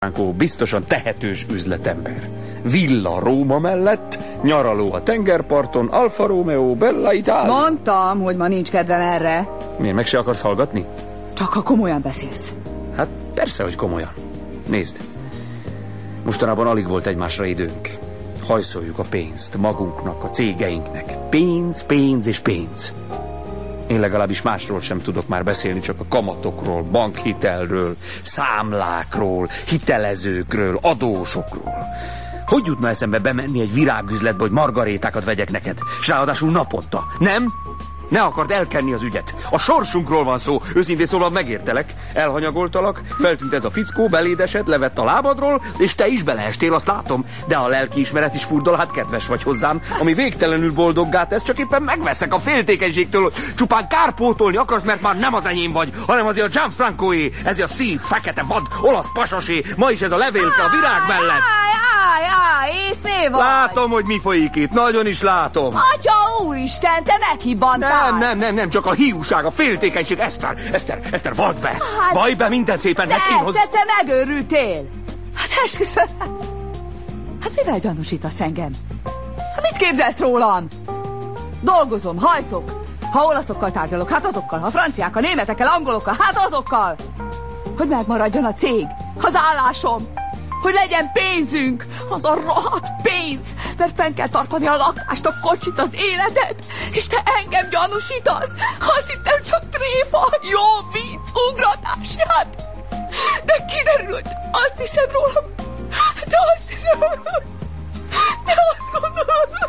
Gianfranco biztosan tehetős üzletember. Villa Róma mellett, nyaraló a tengerparton, Alfa Romeo, Bella Italia. Mondtam, hogy ma nincs kedvem erre. Miért, meg se akarsz hallgatni? Csak ha komolyan beszélsz. Hát persze, hogy komolyan. Nézd, mostanában alig volt egymásra időnk. Hajszoljuk a pénzt magunknak, a cégeinknek. Pénz, pénz és pénz. Én legalábbis másról sem tudok már beszélni, csak a kamatokról, bankhitelről, számlákról, hitelezőkről, adósokról. Hogy jutna eszembe bemenni egy virágüzletbe, hogy margarétákat vegyek neked, s ráadásul naponta? Nem? Ne akard elkenni az ügyet. A sorsunkról van szó. Őszintén szólva megértelek. Elhanyagoltalak, feltűnt ez a fickó, beléd esett, levett a lábadról, és te is beleestél, azt látom. De a lelkiismeret is furdal, hát kedves vagy hozzám. Ami végtelenül boldoggá tesz, csak éppen megveszek a féltékenységtől. Csupán kárpótolni akarsz, mert már nem az enyém vagy, hanem azért a Gianfrancoé. Ez a szív, fekete vad, olasz pasasé. Ma is ez a levélke a virág mellett. Észné vagy. Látom, hogy mi folyik itt. Nagyon is látom. Atya úristen, te meghibbantál. Nem, csak a hiúság, a féltékenység. Eszter, vald be. Vald be mindent szépen nekem. Te megőrültél. Hát esküszöm. Hát mivel gyanúsítasz engem? Hát mit képzelsz rólam? Dolgozom, hajtok. Ha olaszokkal tárgyalok, hát azokkal. Ha franciákkal, németekkel, angolokkal, hát azokkal. Hogy megmaradjon a cég, az állásom. Hogy legyen pénzünk, az a rohadt pénz, mert fenn kell tartani a lakást, a kocsit, az életet, és te engem gyanúsítasz. Azt hittem csak tréfa, jó vicc, ugratás, hát. De kiderül, hogy azt hiszed rólam, de azt hiszem, de azt gondolod.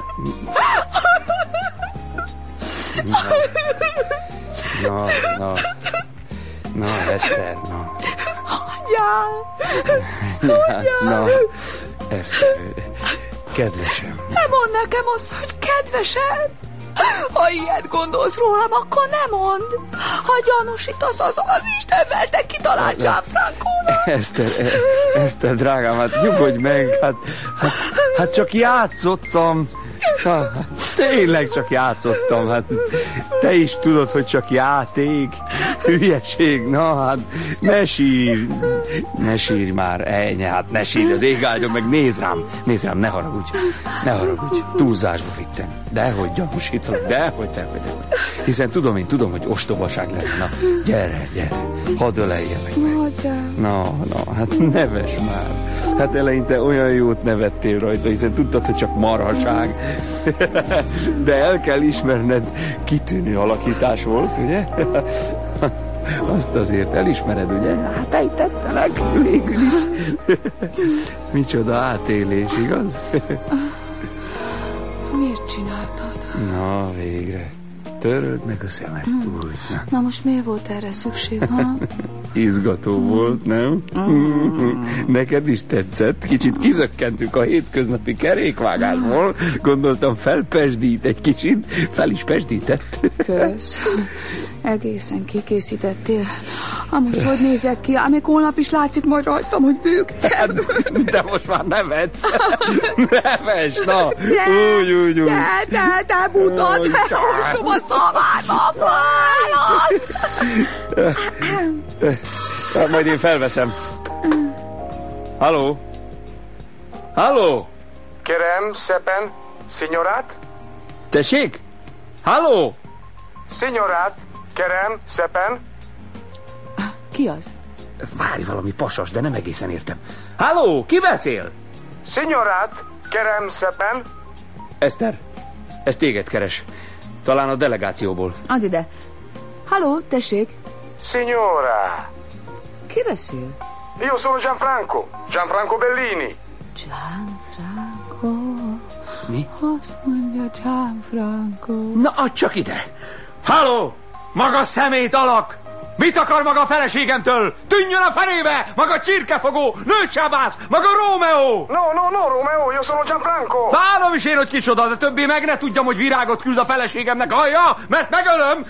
Na, Eszter, na. Hagyjál! Eszter, kedvesem. Nem mondd nekem azt, hogy kedvesem. Ha ilyet gondolsz rólam, akkor nem mondd. Ha gyanúsítasz, az Isten verte kitalált Gianfrancónak. Eszter, drágám, hát nyugodj meg, hát csak játszottam. Tényleg csak játszottam, hát te is tudod, hogy csak játék, hülyeség, na hát ne sírj már, ennyi, hát ne sírj, az ég áldjon meg, nézd rám, ne haragudj, túlzásba vittem, dehogy gyanúsítok, dehogy, hiszen tudom, hogy ostobaság lenne, na, gyere, hadd öleljelek meg. Na, hát neves már, hát eleinte olyan jót nevettél rajta, hiszen tudtad, hogy csak marhaság. De el kell ismerned, kitűnő alakítás volt, ugye? Azt azért elismered, ugye? Hát ejtettelek végül is. Micsoda átélés, igaz? Miért csináltad? Na, végre. Töröd meg a szemed. Úgy, na most miért volt erre szükség, ha? Izgató volt, nem? Neked is tetszett? Kicsit kizökkentünk a hétköznapi kerékvágásból. Gondoltam, felpesdít egy kicsit. Fel is pesdített. Kösz. Egészen kikészítettél. Most hogy nézek ki? Még holnap is látszik majd rajtam, hogy bőgtem. De most már nevetsz. Neves, na. Úgy. Te buta, te ostoba szavárba fájlod. Majd én felveszem. Halló? Kérem, szépen, szinyorát? Tessék? Halló? Szinyorát, kérem, szépen. Ki az? Várj, valami pasas, de nem egészen értem. Halló, ki beszél? Szinyorát, kérem, szépen. Eszter, ez téged keres. Talán a delegációból. Add ide. Halló, tessék. Signora. Ki beszél? Io sono Gianfranco Bellini. Gianfranco. Mi? Azt mondja Gianfranco. Na, adj csak ide! Halló! Maga szemét alak! Mit akar maga a feleségemtől? Tűnjön a fenébe! Maga csirkefogó! Nőcsábász! Maga Rómeó! No, Romeo, io sono Gianfranco. Várom is én, hogy kicsoda, de többé meg ne tudjam, hogy virágot küld a feleségemnek, hallja? Mert megölöm!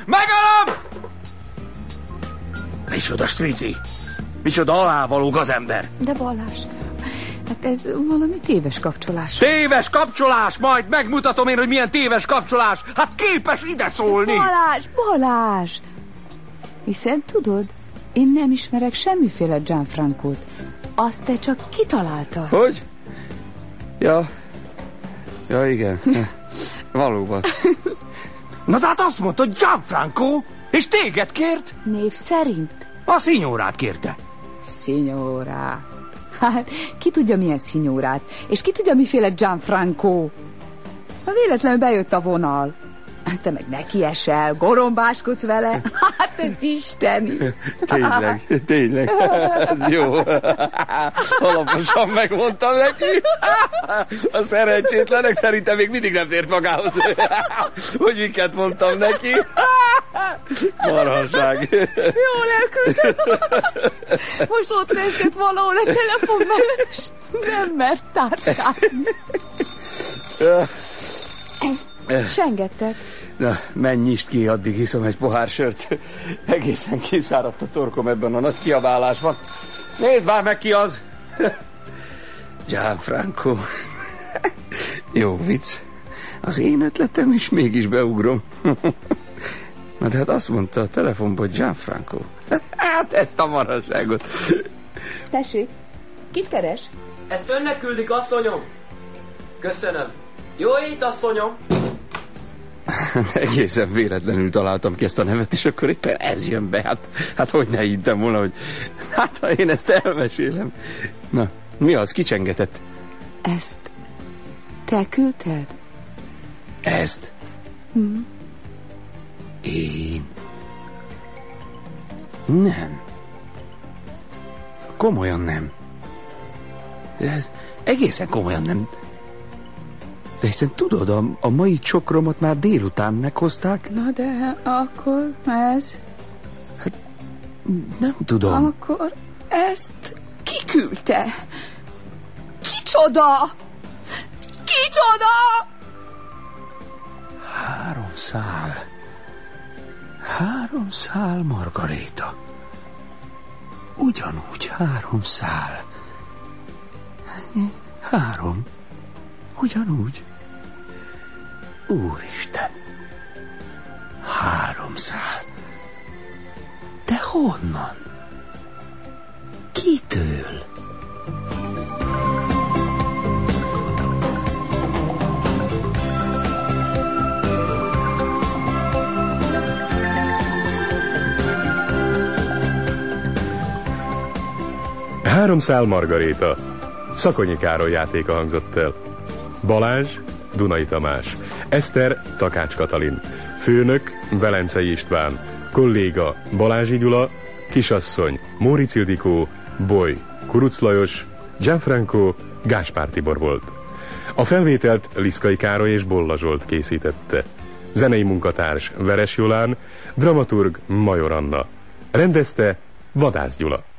Micsoda strici! Micsoda alávaló gazember! De Balázskám, hát ez valami téves kapcsolás. Téves kapcsolás! Majd megmutatom én, hogy milyen téves kapcsolás! Hát képes ide szólni! Balázs! Hiszen tudod, én nem ismerek semmiféle Gianfrancót. Azt te csak kitaláltad. Hogy? Ja, igen. Valóban. Na de hát azt mondta, hogy Gianfranco, és téged kért? Név szerint? A szignórát kérte. Szignórát. Hát, ki tudja milyen szignórát, és ki tudja miféle Gianfranco. Ha véletlenül bejött a vonal. Te meg nekiesel, gorombáskodsz vele. Hát ez isteni. Tényleg. Ez jó. Alaposan megmondtam neki. A szerencsétlenek szerintem még mindig nem tért magához, hogy miket mondtam neki. Marhaság. Jól elküldtem. Most ott rezgett valahol a telefon mellett, és nem mert tárcsálni. Sengettek. Na, menj, nyisd ki, addig iszom egy pohár sört. Egészen kiszáradt a torkom ebben a nagy kiabálásban. Nézd már meg, ki az! Gianfranco. Jó vicc. Az én ötletem is mégis beugrom. Na de hát azt mondta a telefonban, hogy Gianfranco. Hát ezt a marhaságot. Tessék, kit keres? Ezt önnek küldik, asszonyom. Köszönöm. Jó ét, asszonyom. Egészen véletlenül találtam ki ezt a nevet, és akkor éppen ez jön be. Hát hogy ne hittem volna, hogy hát ha én ezt elmesélem. Na, mi az? Kicsengetett? Ezt te küldted? Ezt? Én? Nem. Komolyan nem. Ez egészen komolyan nem. De hiszen tudod, a mai csokromat már délután meghozták. Na de akkor ez... Nem tudom. Akkor ezt ki küldte? Kicsoda? Kicsoda? 3 szál. 3 szál Margaréta. Ugyanúgy 3 szál. 3. Ugyanúgy. Úristen. 3 szál. De honnan? Kitől? Három szál Margaréta. Szakonyi Károly játéka hangzott el. Balázs, Dunai Tamás. Eszter, Takács Katalin. Főnök, Velencei István. Kolléga, Balázsi Gyula. Kisasszony, Móricz Ildikó. Boly, Kuruc Lajos. Gianfranco, Gáspár Tibor volt. A felvételt Liszkai Károly és Bolla Zsolt készítette. Zenei munkatárs Veres Jolán, dramaturg Major Anna. Rendezte Vadász Gyula.